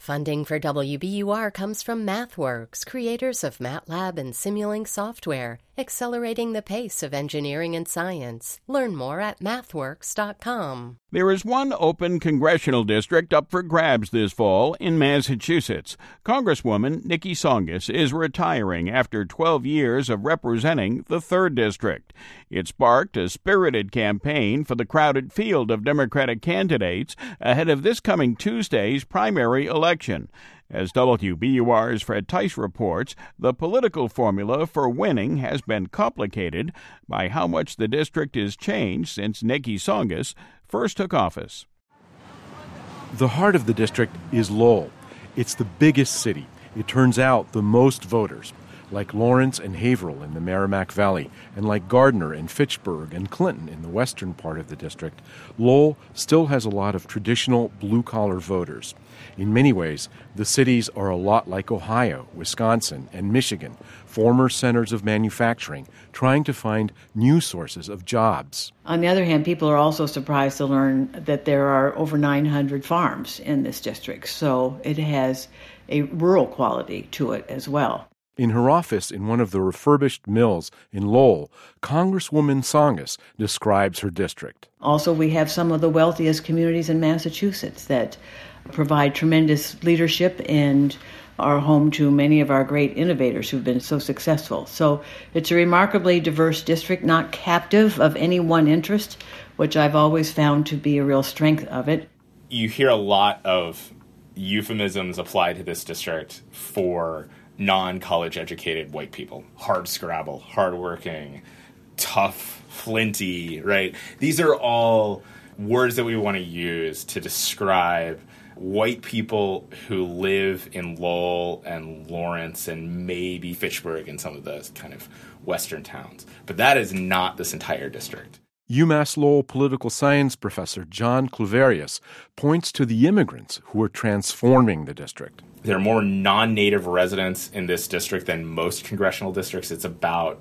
Funding for WBUR comes from MathWorks, creators of MATLAB and Simulink software, accelerating the pace of engineering and science. Learn more at mathworks.com. There is one open congressional district up for grabs this fall in Massachusetts. Congresswoman Nikki Tsongas is retiring after 12 years of representing the 3rd District. It sparked a spirited campaign for the crowded field of Democratic candidates ahead of this coming Tuesday's primary election. As WBUR's Fred Tice reports, the political formula for winning has been complicated by how much the district has changed since Nikki Tsongas first took office. The heart of the district is Lowell. It's the biggest city. It turns out the most voters, like Lawrence and Haverhill in the Merrimack Valley, and like Gardner and Fitchburg and Clinton in the western part of the district. Lowell still has a lot of traditional blue-collar voters. In many ways, the cities are a lot like Ohio, Wisconsin, and Michigan, former centers of manufacturing, trying to find new sources of jobs. On the other hand, people are also surprised to learn that there are over 900 farms in this district, so it has a rural quality to it as well. In her office in one of the refurbished mills in Lowell, Congresswoman Tsongas describes her district. Also, we have some of the wealthiest communities in Massachusetts that provide tremendous leadership and are home to many of our great innovators who've been so successful. So it's a remarkably diverse district, not captive of any one interest, which I've always found to be a real strength of it. You hear a lot of euphemisms applied to this district for non-college educated white people. Hard scrabble, hardworking, tough, flinty, right? These are all words that we want to use to describe white people who live in Lowell and Lawrence and maybe Fitchburg and some of those kind of western towns. But that is not this entire district. UMass Lowell political science professor John Cluverius points to the immigrants who are transforming the district. There are more non-native residents in this district than most congressional districts. It's about,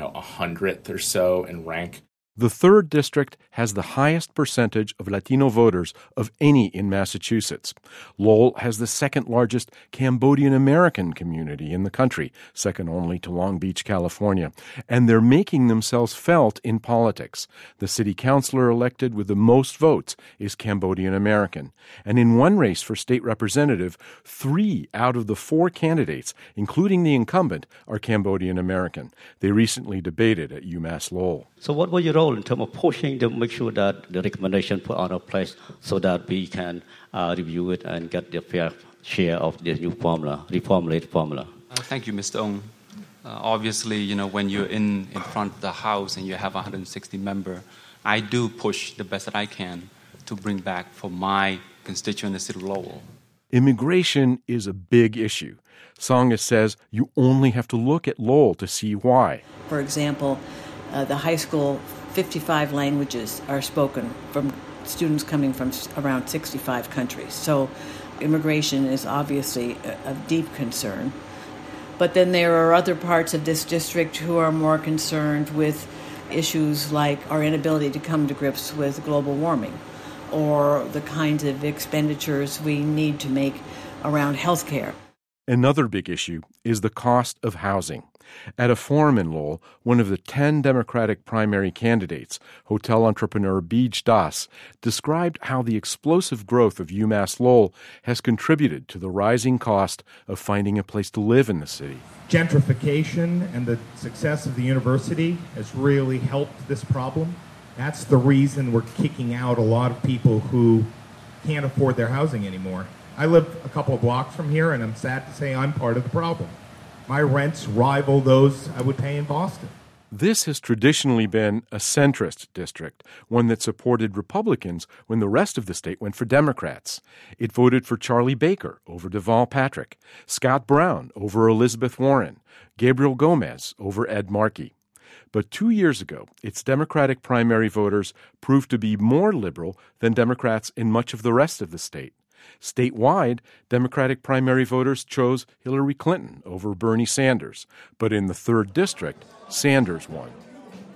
100th or so in rank. The 3rd District has the highest percentage of Latino voters of any in Massachusetts. Lowell has the 2nd largest Cambodian American community in the country, second only to Long Beach, California. And they're making themselves felt in politics. The city councilor elected with the most votes is Cambodian American. And in one race for state representative, 3 out of the 4 candidates, including the incumbent, are Cambodian American. They recently debated at UMass Lowell. So what was your role in terms of pushing to make sure that the recommendation put on a place so that we can review it and get the fair share of the new formula, reformulated formula? Thank you, Mr. Ong. Obviously, when you're in front of the House and you have 160 members, I do push the best that I can to bring back for my constituent, the city of Lowell. Immigration is a big issue. Tsongas says you only have to look at Lowell to see why. For example, the high school, 55 languages are spoken from students coming from around 65 countries. So immigration is obviously a deep concern. But then there are other parts of this district who are more concerned with issues like our inability to come to grips with global warming or the kinds of expenditures we need to make around health care. Another big issue is the cost of housing. At a forum in Lowell, one of the 10 Democratic primary candidates, hotel entrepreneur Beej Das, described how the explosive growth of UMass Lowell has contributed to the rising cost of finding a place to live in the city. Gentrification and the success of the university has really helped this problem. That's the reason we're kicking out a lot of people who can't afford their housing anymore. I live a couple of blocks from here, and I'm sad to say I'm part of the problem. My rents rival those I would pay in Boston. This has traditionally been a centrist district, one that supported Republicans when the rest of the state went for Democrats. It voted for Charlie Baker over Deval Patrick, Scott Brown over Elizabeth Warren, Gabriel Gomez over Ed Markey. But 2 years ago, its Democratic primary voters proved to be more liberal than Democrats in much of the rest of the state. Statewide, Democratic primary voters chose Hillary Clinton over Bernie Sanders, but in the 3rd District, Sanders won.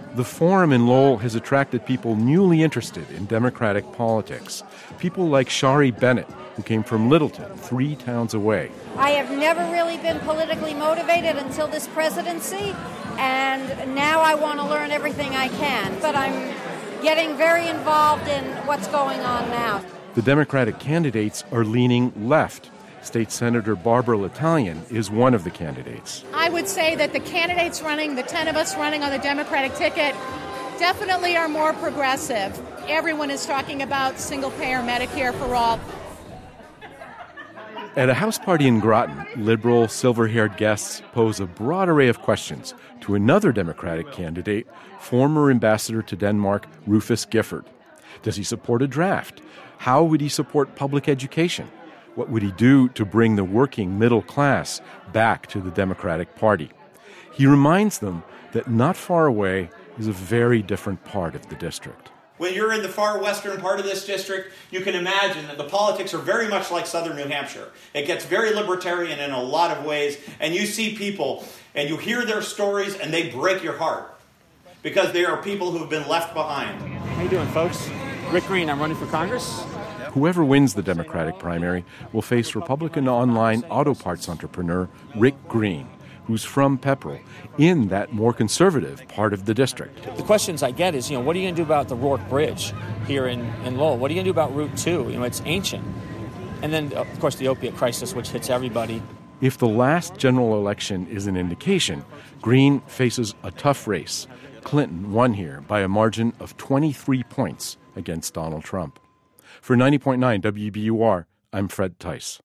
The forum in Lowell has attracted people newly interested in Democratic politics. People like Shari Bennett, who came from Littleton, 3 towns away. I have never really been politically motivated until this presidency, and now I want to learn everything I can. But I'm getting very involved in what's going on now. The Democratic candidates are leaning left. State Senator Barbara L'Italian is one of the candidates. I would say that the candidates running, the 10 of us running on the Democratic ticket, definitely are more progressive. Everyone is talking about single-payer Medicare for all. At a house party in Groton, liberal, silver-haired guests pose a broad array of questions to another Democratic candidate, former ambassador to Denmark, Rufus Gifford. Does he support a draft? How would he support public education? What would he do to bring the working middle class back to the Democratic Party? He reminds them that not far away is a very different part of the district. When you're in the far western part of this district, you can imagine that the politics are very much like southern New Hampshire. It gets very libertarian in a lot of ways, and you see people, and you hear their stories, and they break your heart, because they are people who have been left behind. How you doing, folks? Rick Green, I'm running for Congress. Whoever wins the Democratic primary will face Republican online auto parts entrepreneur Rick Green, who's from Pepperell, in that more conservative part of the district. The questions I get is, what are you going to do about the Rourke Bridge here in Lowell? What are you going to do about Route 2? It's ancient. And then, of course, the opiate crisis, which hits everybody. If the last general election is an indication, Green faces a tough race. Clinton won here by a margin of 23 points against Donald Trump. For 90.9 WBUR, I'm Fred Tice.